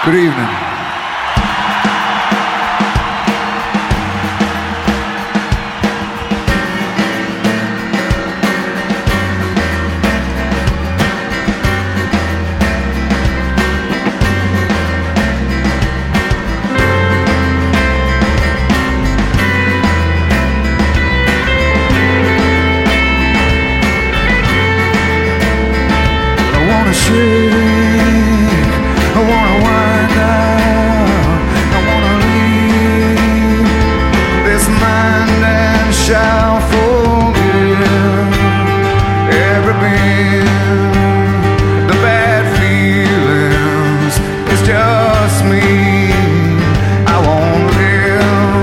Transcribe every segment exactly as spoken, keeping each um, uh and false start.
Good evening. I wanna wind down, I wanna leave this mind and shall forgive every bit. The bad feelings, it's just me. I won't live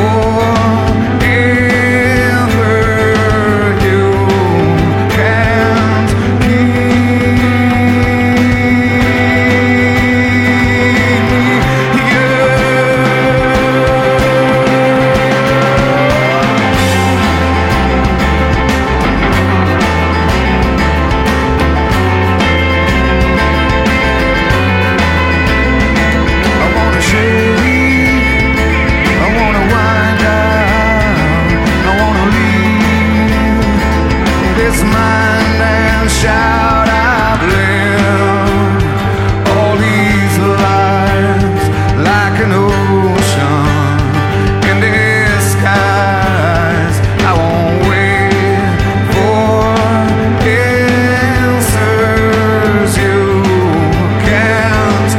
forever. You can't mind and shout I've lived all these lives like an ocean in disguise. I won't wait for answers you can't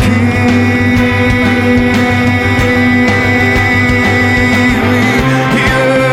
keep me here.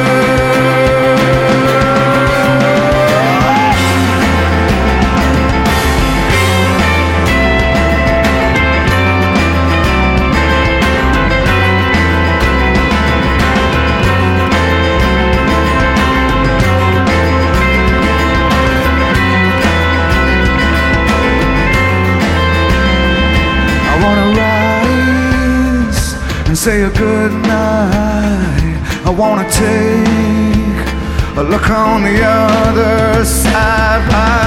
I wanna rise and say a good night. I wanna take a look on the other side.